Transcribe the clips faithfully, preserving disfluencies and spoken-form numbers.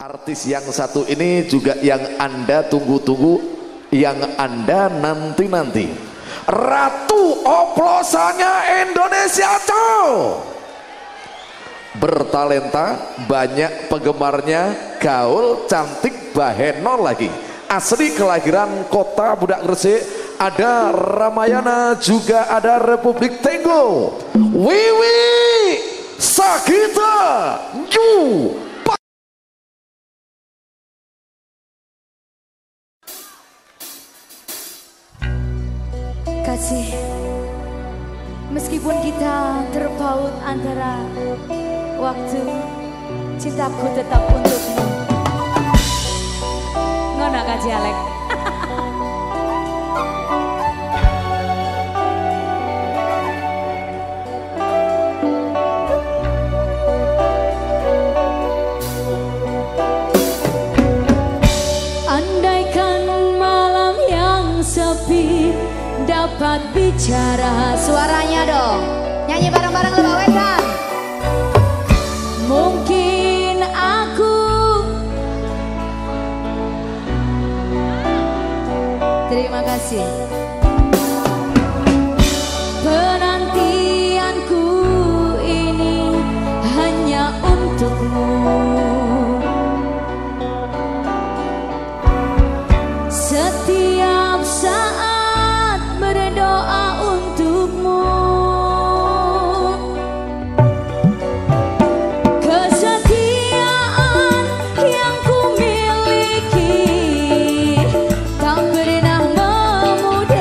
Artis yang satu ini juga yang Anda tunggu-tunggu, yang Anda nanti-nanti. Ratu oplosannya Indonesia, cow. Bertalenta, banyak penggemarnya, gaul, cantik, baheno lagi. Asli kelahiran kota Budak Gresik, ada Ramayana, juga ada Republik Tenggo. Wiwi Sagita Yu. Kasih, meskipun kita terpaut antara waktu, cintaku tetap untukmu. Ngono Kak Jalek. Andaikan malam yang sepi dapat bicara, suaranya dong, nyanyi bareng-bareng lu Pak Wedan. Mungkin aku, terima kasih. Penantianku ini hanya untukmu. Setiap saat berdoa untukmu. Kesetiaan yang ku miliki tak pernah memudar.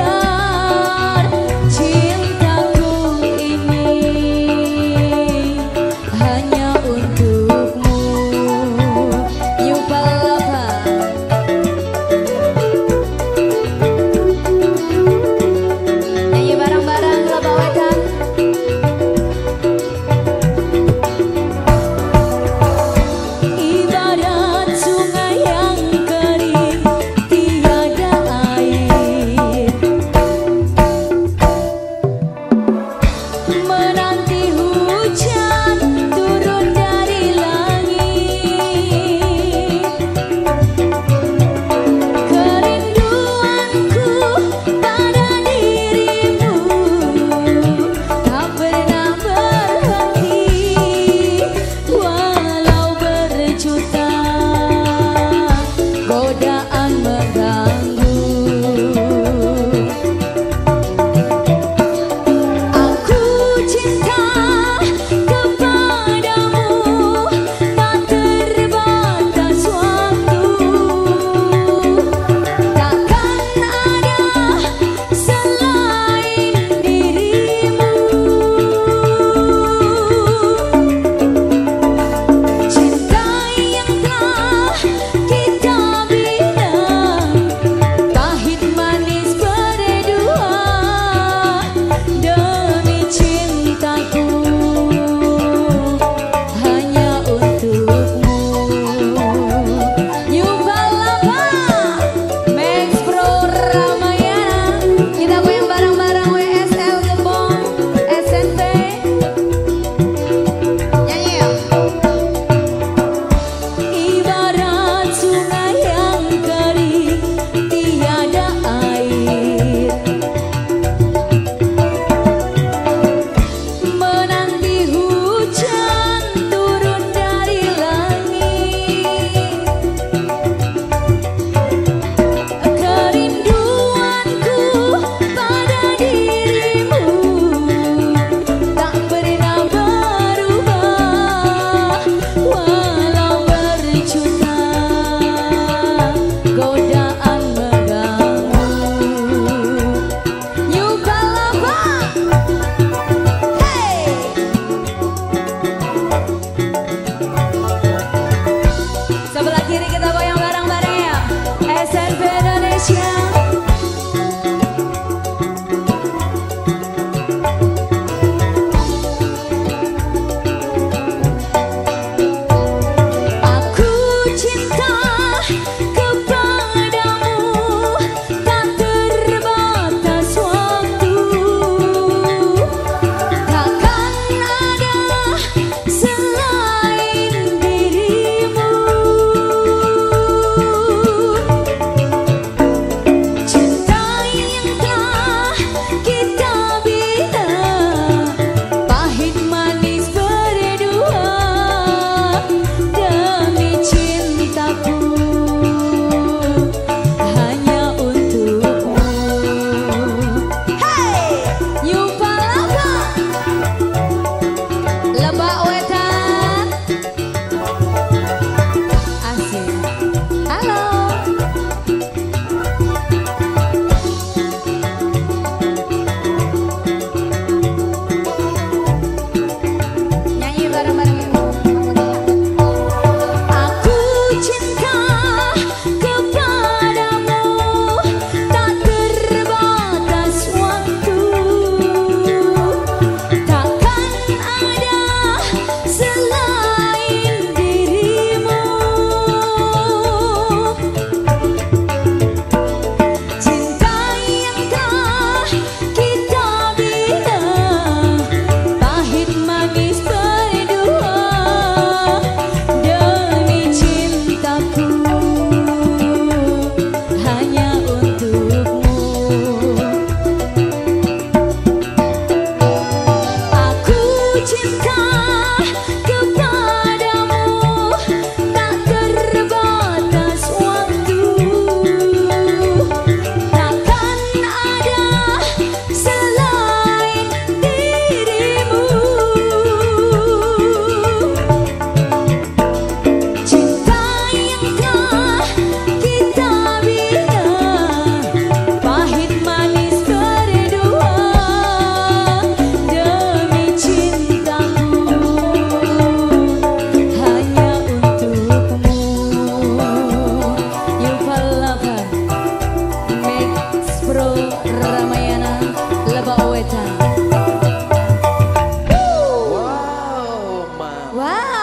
duetan. Wow, ma. Wow.